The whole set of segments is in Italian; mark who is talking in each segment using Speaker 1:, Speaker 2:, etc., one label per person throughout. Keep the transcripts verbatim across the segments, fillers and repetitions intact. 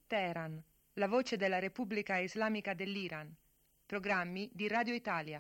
Speaker 1: Teheran, la voce della Repubblica Islamica dell'Iran. Programmi di Radio Italia.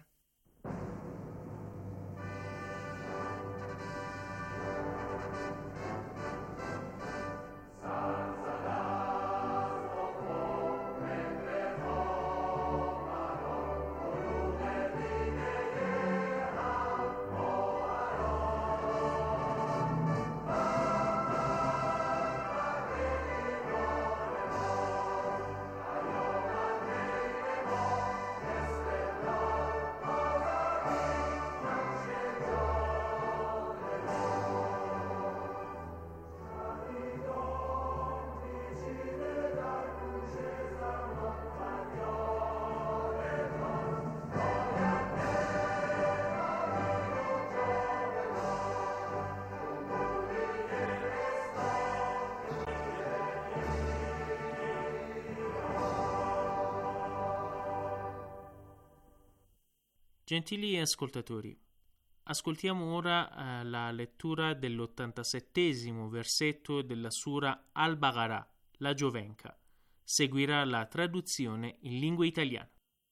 Speaker 2: Gentili ascoltatori, ascoltiamo ora eh, la lettura dell'ottantasettesimo versetto della Sura Al-Baqarah, la Giovenca. Seguirà la traduzione in lingua italiana.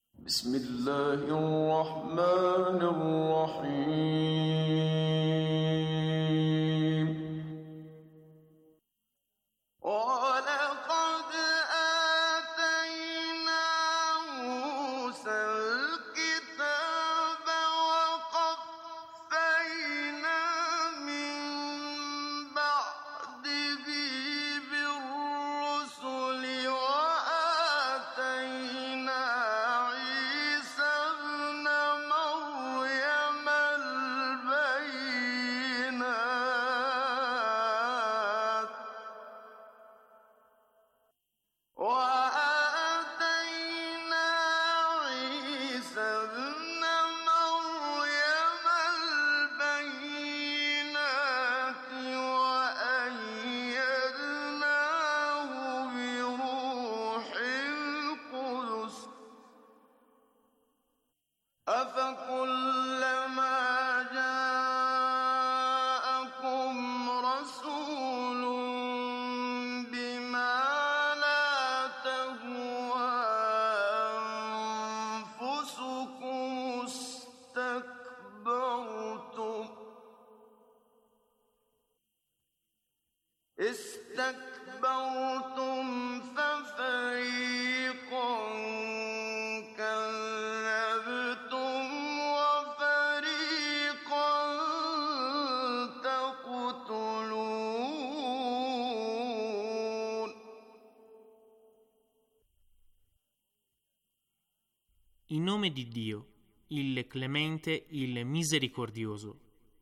Speaker 3: Bismillahirrahmanirrahim. استكبرتم ففريقا كذبتم وفريقا تقتلون.
Speaker 2: In nome di Dio, il Clemente, il Misericordioso.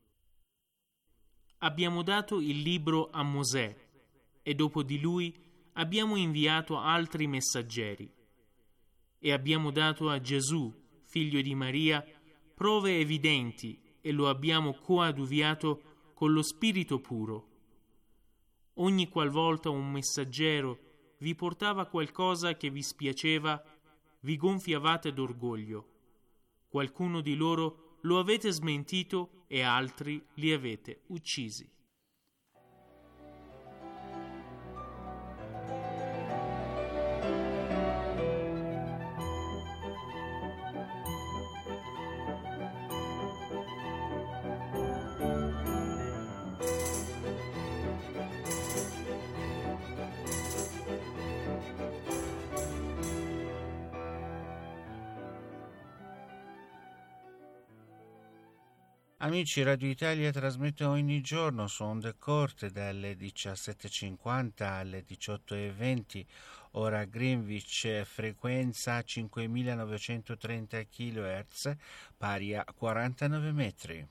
Speaker 2: Abbiamo dato il libro a Mosè e dopo di lui abbiamo inviato altri messaggeri e abbiamo dato a Gesù, figlio di Maria, prove evidenti e lo abbiamo coadiuviato con lo Spirito puro. Ogni qualvolta un messaggero vi portava qualcosa che vi spiaceva, vi gonfiavate d'orgoglio. Qualcuno di loro lo avete smentito e altri li avete uccisi.
Speaker 4: Amici, Radio Italia trasmette ogni giorno su onde corte dalle diciassette e cinquanta alle diciotto e venti, ora Greenwich, frequenza cinquemilanovecentotrenta chilohertz, pari a quarantanove metri.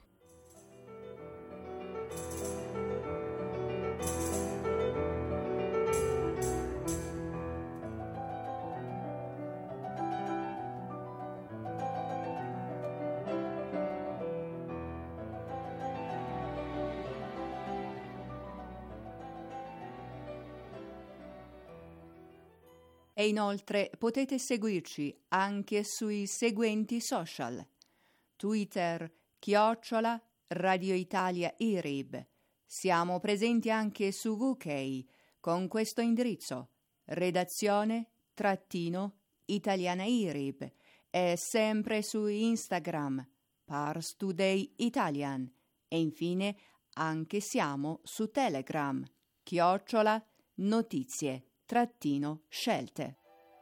Speaker 5: E inoltre potete seguirci anche sui seguenti social: Twitter, chiocciola, Radio Italia I R I B. Siamo presenti anche su V K con questo indirizzo: redazione trattino Italiana Irib e sempre su Instagram Pars Today Italian e infine anche siamo su Telegram chiocciola notizie trattino scelte.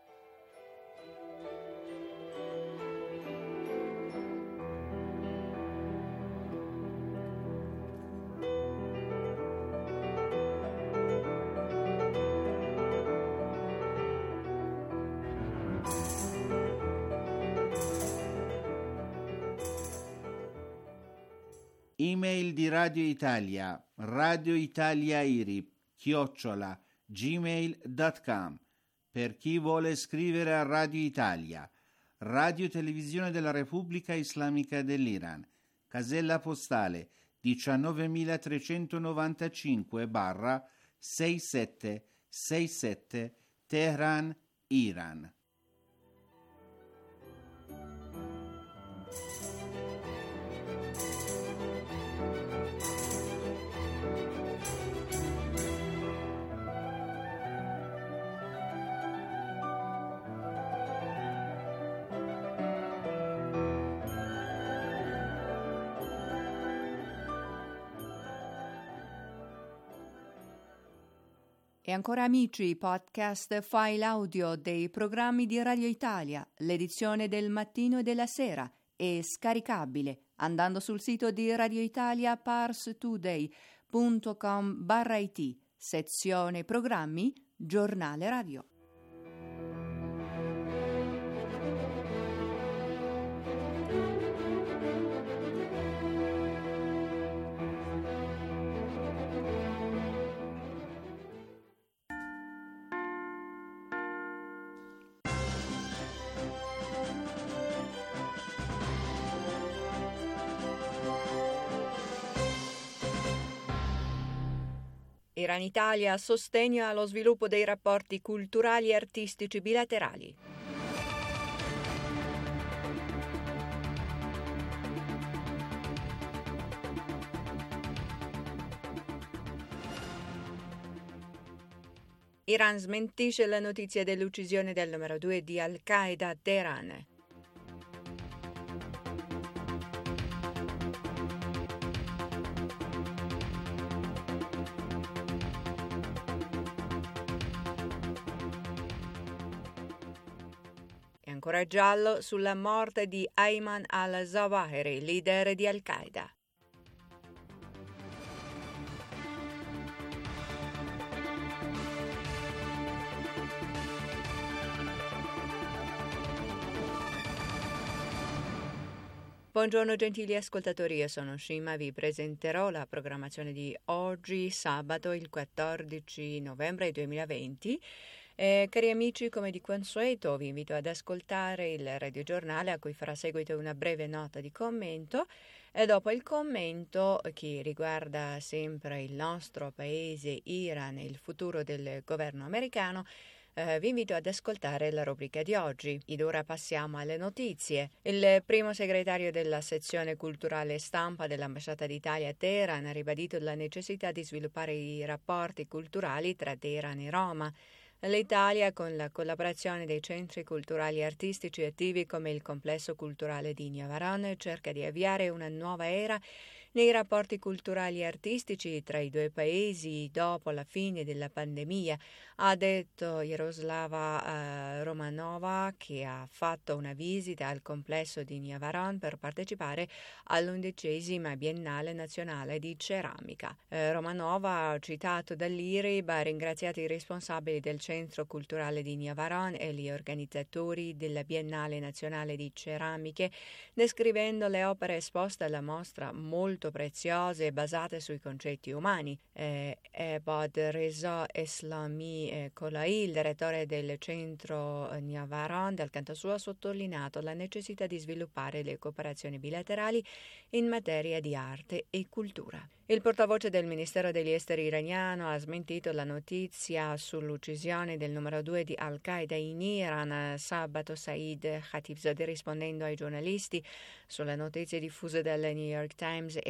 Speaker 4: Email di Radio Italia, Radio Italia Irib, chiocciola, gmail punto com. Per chi vuole scrivere a Radio Italia, Radio Televisione della Repubblica Islamica dell'Iran, casella postale diciannovemilatrecentonovantacinque sessantasette Teheran, Iran.
Speaker 5: E ancora amici, podcast file audio dei programmi di Radio Italia, l'edizione del mattino e della sera è scaricabile andando sul sito di Radio Italia parstoday punto com barra it, sezione programmi, giornale radio. Iran Italia, sostegno allo sviluppo dei rapporti culturali e artistici bilaterali. Iran smentisce la notizia dell'uccisione del numero due di Al-Qaeda a Teheran. Ancora giallo sulla morte di Ayman al-Zawahiri, leader di Al-Qaeda. Buongiorno gentili ascoltatori, io sono Shima, vi presenterò la programmazione di oggi, sabato il quattordici novembre duemilaventi. Eh, cari amici, come di consueto vi invito ad ascoltare il radiogiornale a cui farà seguito una breve nota di commento e dopo il commento, che riguarda sempre il nostro paese Iran e il futuro del governo americano, eh, vi invito ad ascoltare la rubrica di oggi. Ed ora passiamo alle notizie. Il primo segretario della sezione culturale e stampa dell'Ambasciata d'Italia a Teheran ha ribadito la necessità di sviluppare i rapporti culturali tra Teheran e Roma. L'Italia, con la collaborazione dei centri culturali e artistici attivi come il complesso culturale di Niavaran, cerca di avviare una nuova era nei rapporti culturali e artistici tra i due paesi dopo la fine della pandemia, ha detto Jaroslava uh, Romanova, che ha fatto una visita al complesso di Niavaran per partecipare all'undicesima Biennale Nazionale di Ceramica. Uh, Romanova, citato dall'Irib, ha ringraziato i responsabili del Centro Culturale di Niavaran e gli organizzatori della Biennale Nazionale di Ceramiche, descrivendo le opere esposte alla mostra molto preziose e basate sui concetti umani. Eh, Ebad Reza Eslami eh, Kolai, il direttore del centro Niavaran, dal canto suo ha sottolineato la necessità di sviluppare le cooperazioni bilaterali in materia di arte e cultura. Il portavoce del Ministero degli Esteri iraniano ha smentito la notizia sull'uccisione del numero due di Al-Qaeda in Iran, sabato Saeed Khatibzadeh, rispondendo ai giornalisti sulle notizie diffuse dal New York Times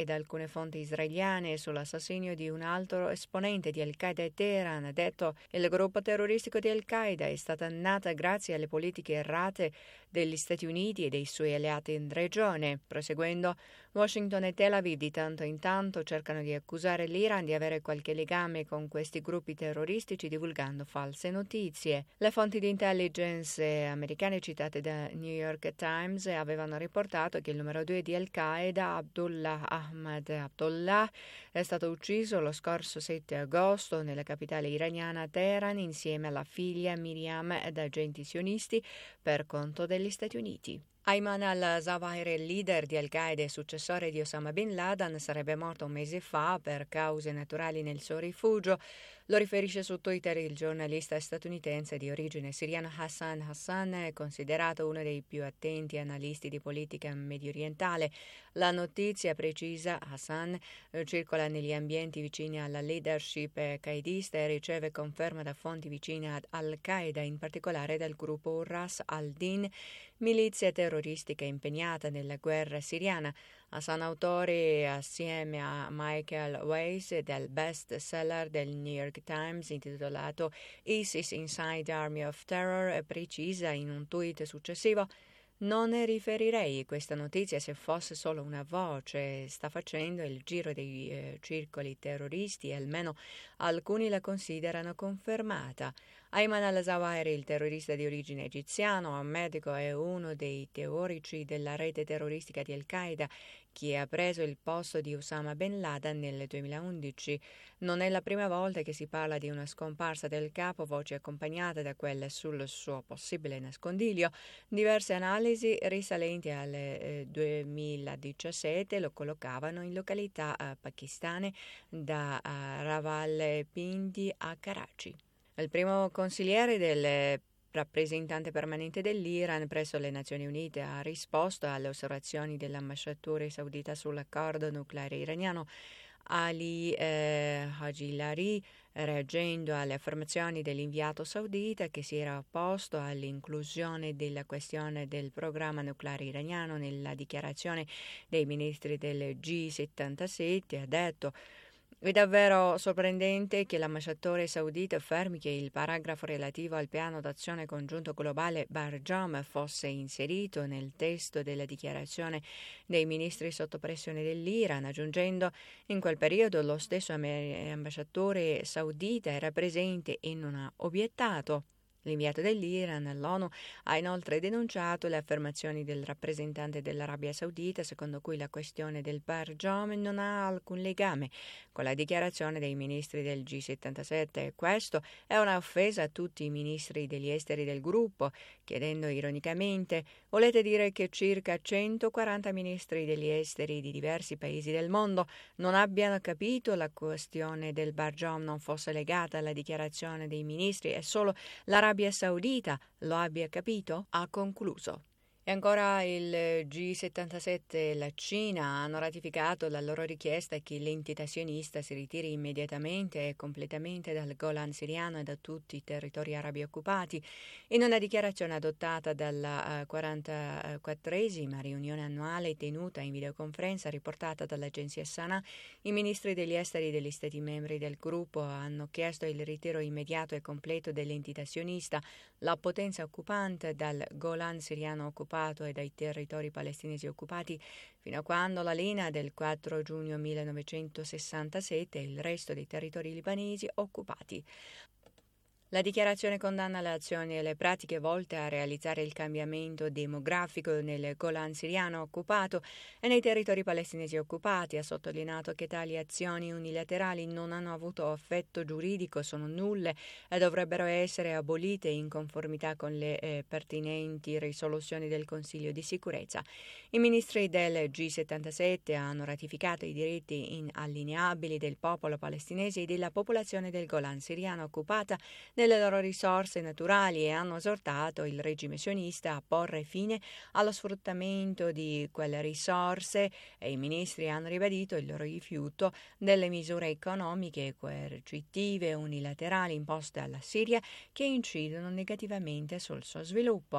Speaker 5: ed alcune fonti israeliane sull'assassinio di un altro esponente di Al-Qaeda a Teheran. Ha detto: il gruppo terroristico di Al-Qaeda è stata nata grazie alle politiche errate degli Stati Uniti e dei suoi alleati in regione. Proseguendo, Washington e Tel Aviv di tanto in tanto cercano di accusare l'Iran di avere qualche legame con questi gruppi terroristici divulgando false notizie. Le fonti di intelligence americane citate da New York Times avevano riportato che il numero due di Al-Qaeda, Abdullah Ahmad Abdullah, è stato ucciso lo scorso sette agosto nella capitale iraniana Teheran insieme alla figlia Miriam da agenti sionisti per conto degli Stati Uniti. Ayman al-Zawahiri, il leader di Al-Qaeda e successore di Osama Bin Laden, sarebbe morto un mese fa per cause naturali nel suo rifugio. Lo riferisce su Twitter il giornalista statunitense di origine siriana Hassan Hassan, considerato uno dei più attenti analisti di politica mediorientale. La notizia, precisa Hassan, circola negli ambienti vicini alla leadership qaedista e riceve conferma da fonti vicine ad Al-Qaeda, in particolare dal gruppo Ras al-Din, milizia terroristica impegnata nella guerra siriana. Hassan, autore assieme a Michael Weiss del best seller del New York Times intitolato ISIS Inside Army of Terror, precisa in un tweet successivo: non ne riferirei questa notizia se fosse solo una voce, sta facendo il giro dei eh, circoli terroristi e almeno alcuni la considerano confermata. Ayman al-Zawahiri, il terrorista di origine egiziano, un medico e uno dei teorici della rete terroristica di Al-Qaeda, che ha preso il posto di Osama Bin Laden nel duemilaundici. Non è la prima volta che si parla di una scomparsa del capo, voce accompagnate da quelle sul suo possibile nascondiglio. Diverse analisi risalenti al eh, duemiladiciassette lo collocavano in località eh, pakistane da eh, Rawalpindi a Karachi. Il primo consigliere del rappresentante permanente dell'Iran presso le Nazioni Unite ha risposto alle osservazioni dell'ambasciatore saudita sull'accordo nucleare iraniano Ali eh, Hajilari, reagendo alle affermazioni dell'inviato saudita che si era opposto all'inclusione della questione del programma nucleare iraniano nella dichiarazione dei ministri del G settantasette, ha detto: è davvero sorprendente che l'ambasciatore saudita affermi che il paragrafo relativo al piano d'azione congiunto globale Barjam fosse inserito nel testo della dichiarazione dei ministri sotto pressione dell'Iran, aggiungendo: in quel periodo lo stesso ambasciatore saudita era presente e non ha obiettato. L'inviato dell'Iran all'ONU ha inoltre denunciato le affermazioni del rappresentante dell'Arabia Saudita, secondo cui la questione del Barjam non ha alcun legame con la dichiarazione dei ministri del G settantasette. Questo è una offesa a tutti i ministri degli esteri del gruppo, chiedendo ironicamente: volete dire che circa centoquaranta ministri degli esteri di diversi paesi del mondo non abbiano capito la questione del Barjam non fosse legata alla dichiarazione dei ministri e solo l'Arabia Saudita lo abbia capito? Ha concluso. E ancora il G settantasette e la Cina hanno ratificato la loro richiesta che l'entità sionista si ritiri immediatamente e completamente dal Golan siriano e da tutti i territori arabi occupati. In una dichiarazione adottata dalla quarantaquattresima riunione annuale tenuta in videoconferenza riportata dall'agenzia Sana, i ministri degli esteri degli Stati membri del gruppo hanno chiesto il ritiro immediato e completo dell'entità sionista, la potenza occupante, dal Golan siriano occupato e dai territori palestinesi occupati fino a quando la linea del quattro giugno millenovecentosessantasette e il resto dei territori libanesi occupati. La dichiarazione condanna le azioni e le pratiche volte a realizzare il cambiamento demografico nel Golan siriano occupato e nei territori palestinesi occupati. Ha sottolineato che tali azioni unilaterali non hanno avuto effetto giuridico, sono nulle e dovrebbero essere abolite in conformità con le eh, pertinenti risoluzioni del Consiglio di sicurezza. I ministri del G settantasette hanno ratificato i diritti inalienabili del popolo palestinese e della popolazione del Golan siriano occupata delle loro risorse naturali e hanno esortato il regime sionista a porre fine allo sfruttamento di quelle risorse, e i ministri hanno ribadito il loro rifiuto delle misure economiche e coercitive unilaterali imposte alla Siria che incidono negativamente sul suo sviluppo.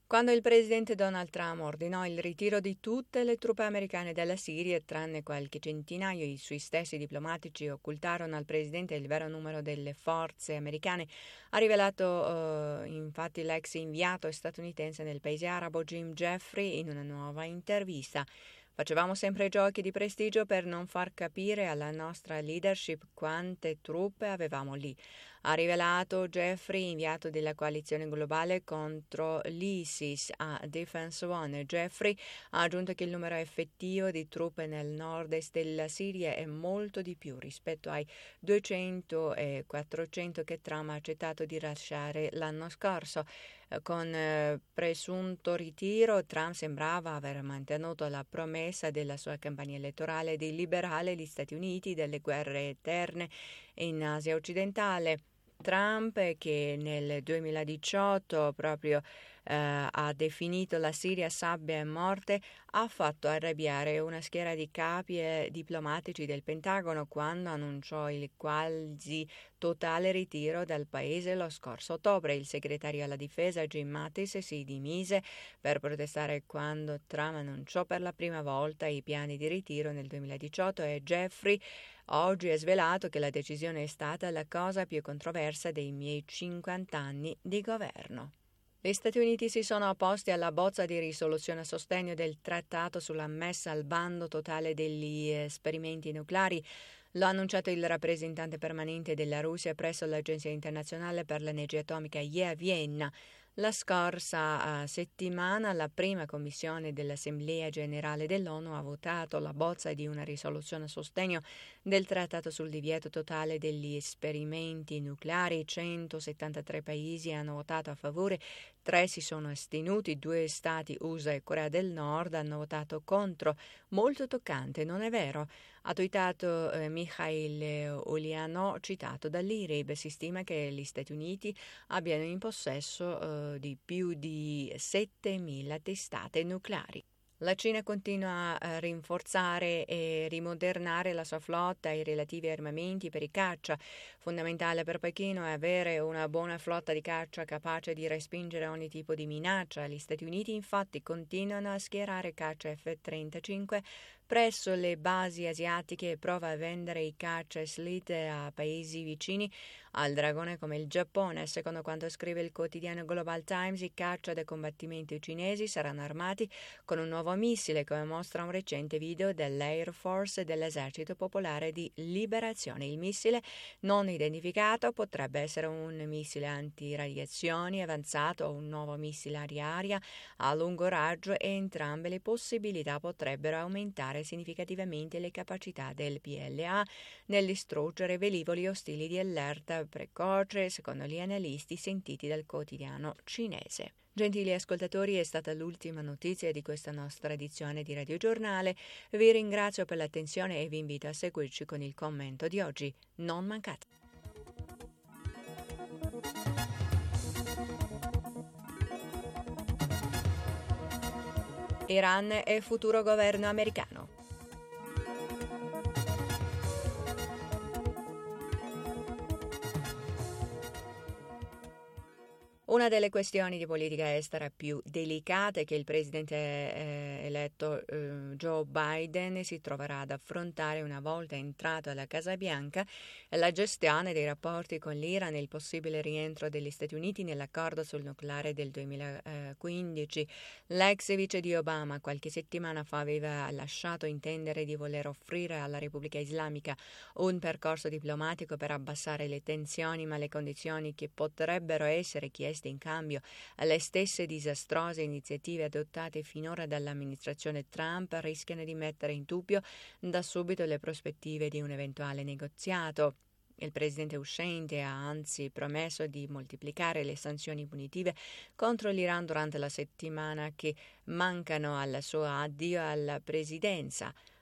Speaker 5: Quando il presidente Donald Trump ordinò il ritiro di tutte le truppe americane dalla Siria, tranne qualche centinaio, i suoi stessi diplomatici occultarono al presidente il vero numero delle forze americane, ha rivelato eh, infatti l'ex inviato statunitense nel paese arabo Jim Jeffrey in una nuova intervista. Facevamo sempre giochi di prestigio per non far capire alla nostra leadership quante truppe avevamo lì, ha rivelato Jeffrey, inviato della coalizione globale contro l'ISIS a Defense One. Jeffrey ha aggiunto che il numero effettivo di truppe nel nord-est della Siria è molto di più rispetto ai duecento e quattrocento che Trump ha accettato di lasciare l'anno scorso. Con eh, presunto ritiro, Trump sembrava aver mantenuto la promessa della sua campagna elettorale di liberare gli Stati Uniti dalle guerre eterne in Asia occidentale. Trump, che nel duemiladiciotto proprio eh, ha definito la Siria sabbia e morte, ha fatto arrabbiare una schiera di capi e diplomatici del Pentagono quando annunciò il quasi totale ritiro dal paese lo scorso ottobre. Il segretario alla difesa Jim Mattis si dimise per protestare quando Trump annunciò per la prima volta i piani di ritiro nel duemiladiciotto e Jeffrey oggi ha svelato che la decisione è stata la cosa più controversa dei miei cinquanta anni di governo. Gli Stati Uniti si sono opposti alla bozza di risoluzione a sostegno del trattato sulla messa al bando totale degli esperimenti nucleari. Lo ha annunciato il rappresentante permanente della Russia presso l'Agenzia internazionale per l'energia atomica I E A a Vienna. La scorsa uh, settimana la prima commissione dell'Assemblea generale dell'ONU ha votato la bozza di una risoluzione a sostegno del trattato sul divieto totale degli esperimenti nucleari. centosettantatré paesi hanno votato a favore, tre si sono astenuti, due stati U S A e Corea del Nord hanno votato contro. Molto toccante, non è vero? Ha twittato eh, Mikhail Ulyanov, citato dall'I R I B. Si stima che gli Stati Uniti abbiano in possesso eh, di più di settemila testate nucleari. La Cina continua a rinforzare e rimodernare la sua flotta e i relativi armamenti per i caccia. Fondamentale per Pechino è avere una buona flotta di caccia capace di respingere ogni tipo di minaccia. Gli Stati Uniti infatti continuano a schierare caccia F trentacinque presso le basi asiatiche e prova a vendere i caccia Slate a paesi vicini al dragone come il Giappone. Secondo quanto scrive il quotidiano Global Times, i caccia da combattimento cinesi saranno armati con un nuovo missile, come mostra un recente video dell'Air Force e dell'Esercito Popolare di Liberazione. Il missile non identificato potrebbe essere un missile antiradiazioni avanzato o un nuovo missile aria-aria a lungo raggio, e entrambe le possibilità potrebbero aumentare significativamente le capacità del P L A nel distruggere velivoli ostili di allerta precoce, secondo gli analisti sentiti dal quotidiano cinese. Gentili ascoltatori, è stata l'ultima notizia di questa nostra edizione di Radio Giornale. Vi ringrazio per l'attenzione e vi invito a seguirci con il commento di oggi. Non mancate. Iran e futuro governo americano. Una delle questioni di politica estera più delicate che il presidente eh, eletto eh, Joe Biden si troverà ad affrontare una volta entrato alla Casa Bianca è la gestione dei rapporti con l'Iran e il possibile rientro degli Stati Uniti nell'accordo sul nucleare del duemilaquindici. L'ex vice di Obama qualche settimana fa aveva lasciato intendere di voler offrire alla Repubblica Islamica un percorso diplomatico per abbassare le tensioni, ma le condizioni che potrebbero essere chieste in cambio alle stesse disastrose iniziative adottate finora dall'amministrazione Trump rischiano di mettere in dubbio da subito le prospettive di un eventuale negoziato. Il presidente uscente ha anzi promesso di moltiplicare le sanzioni punitive contro l'Iran durante la settimana che mancano al suo addio alla presidenza.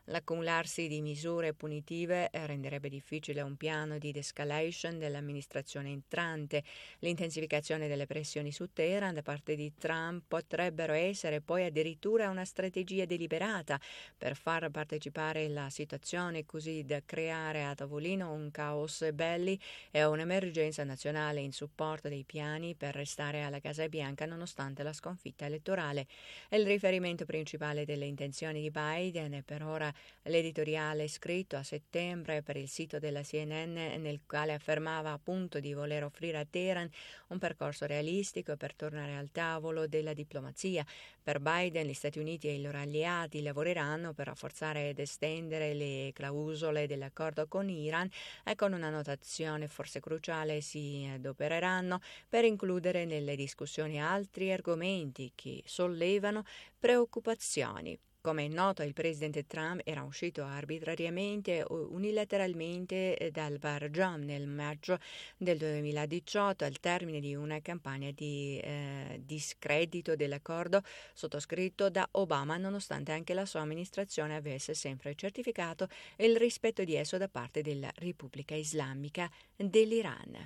Speaker 5: L'accumularsi di misure punitive renderebbe difficile un piano di de-escalation dell'amministrazione entrante. L'intensificazione delle pressioni su Teheran da parte di Trump potrebbero essere poi addirittura una strategia deliberata per far partecipare la situazione, così da creare a tavolino un caos belli e un'emergenza nazionale in supporto dei piani per restare alla Casa Bianca nonostante la sconfitta elettorale. Il riferimento principale delle intenzioni di Biden è per ora l'editoriale scritto a settembre per il sito della C N N, nel quale affermava appunto di voler offrire a Teheran un percorso realistico per tornare al tavolo della diplomazia. Per Biden gli Stati Uniti e i loro alleati lavoreranno per rafforzare ed estendere le clausole dell'accordo con Iran e con una notazione forse cruciale si adopereranno per includere nelle discussioni altri argomenti che sollevano preoccupazioni. Come è noto, il presidente Trump era uscito arbitrariamente o unilateralmente dal bargiam nel maggio del duemiladiciotto al termine di una campagna di eh, discredito dell'accordo sottoscritto da Obama, nonostante anche la sua amministrazione avesse sempre certificato il rispetto di esso da parte della Repubblica Islamica dell'Iran.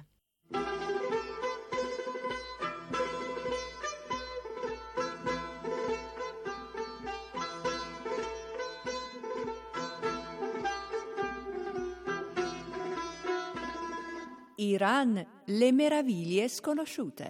Speaker 6: Iran, le meraviglie sconosciute.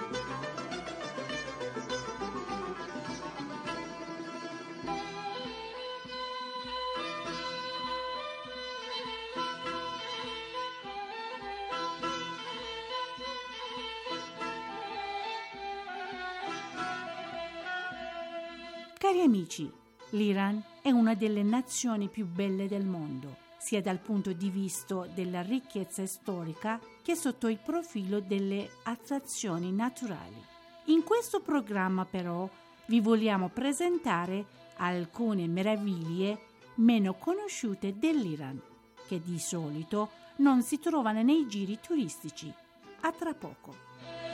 Speaker 7: Cari amici, l'Iran è una delle nazioni più belle del mondo, sia dal punto di vista della ricchezza storica che sotto il profilo delle attrazioni naturali. In questo programma però vi vogliamo presentare alcune meraviglie meno conosciute dell'Iran, che di solito non si trovano nei giri turistici. A tra poco.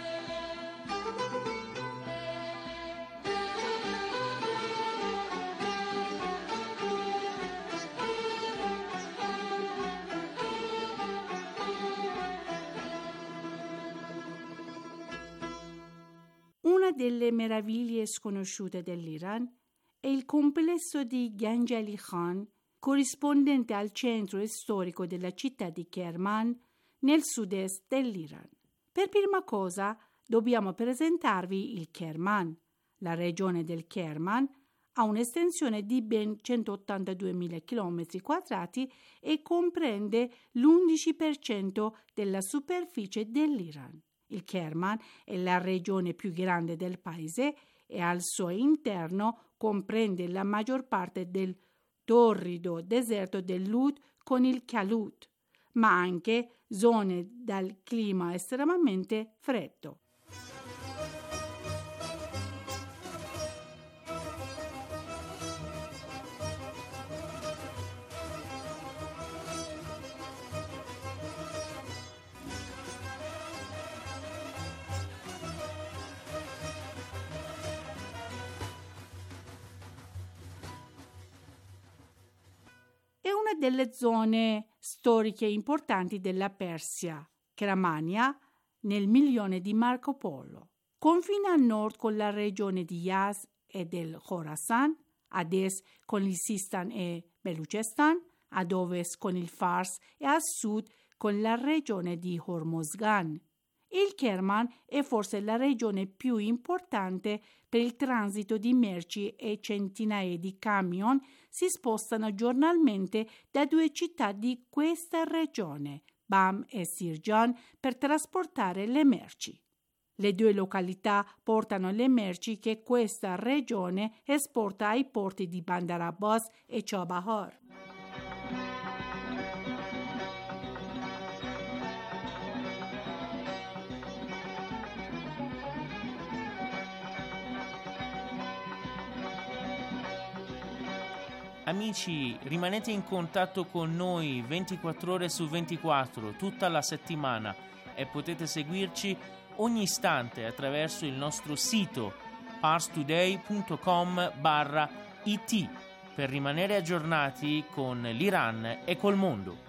Speaker 7: Una delle meraviglie sconosciute dell'Iran è il complesso di Ganj-Ali Khan, corrispondente al centro storico della città di Kerman, nel sud-est dell'Iran. Per prima cosa dobbiamo presentarvi il Kerman. La regione del Kerman ha un'estensione di ben centottantadue chilometri quadrati e comprende l'undici per cento della superficie dell'Iran. Il Kerman è la regione più grande del paese e al suo interno comprende la maggior parte del torrido deserto dell'Oud con il Kalut, ma anche zone dal clima estremamente freddo. È una delle zone storiche importanti della Persia, Cramania, nel milione di Marco Polo. Confina a nord con la regione di Yazd e del Khorasan, ad est con il Sistan e Beluchistan, ad ovest con il Fars e a sud con la regione di Hormozgan. Il Kerman è forse la regione più importante per il transito di merci e centinaia di camion si spostano giornalmente da due città di questa regione, Bam e Sirjan, per trasportare le merci. Le due località portano le merci che questa regione esporta ai porti di Bandar Abbas e Chabahar.
Speaker 2: Amici, rimanete in contatto con noi ventiquattro ore su ventiquattro, tutta la settimana, e potete seguirci ogni istante attraverso il nostro sito parstoday punto com barra it. per rimanere aggiornati con l'Iran e col mondo.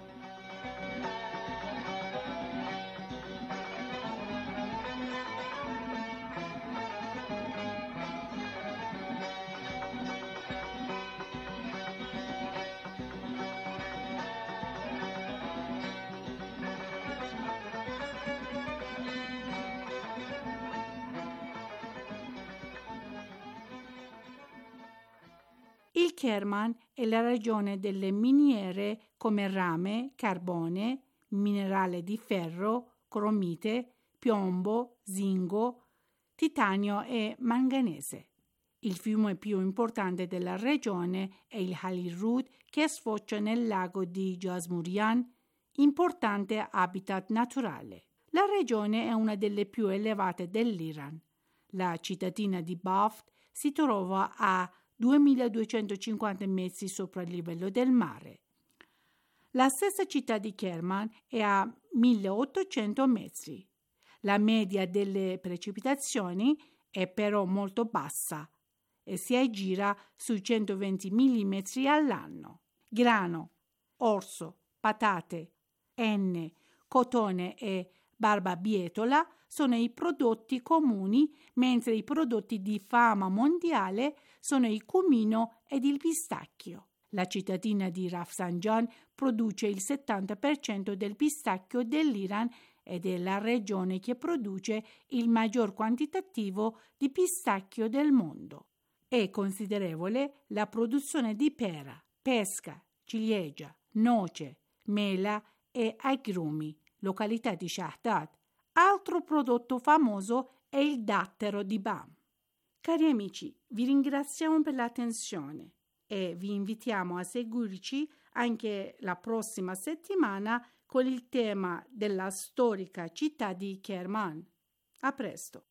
Speaker 7: Il Kerman è la regione delle miniere come rame, carbone, minerale di ferro, cromite, piombo, zinco, titanio e manganese. Il fiume più importante della regione è il Halirud, che sfocia nel lago di Jasmurian, importante habitat naturale. La regione è una delle più elevate dell'Iran. La cittadina di Baft si trova a duemiladuecentocinquanta metri sopra il livello del mare. La stessa città di Kerman è a milleottocento metri. La media delle precipitazioni è però molto bassa e si aggira sui centoventi millimetri all'anno. Grano, orzo, patate, enne, cotone e barbabietola sono i prodotti comuni, mentre i prodotti di fama mondiale sono il cumino ed il pistacchio. La cittadina di Rafsanjan produce il settanta per cento del pistacchio dell'Iran ed è la regione che produce il maggior quantitativo di pistacchio del mondo. È considerevole la produzione di pera, pesca, ciliegia, noce, mela e agrumi, località di Shahdad. Altro prodotto famoso è il dattero di Bam. Cari amici, vi ringraziamo per l'attenzione e vi invitiamo a seguirci anche la prossima settimana con il tema della storica città di Kerman. A presto!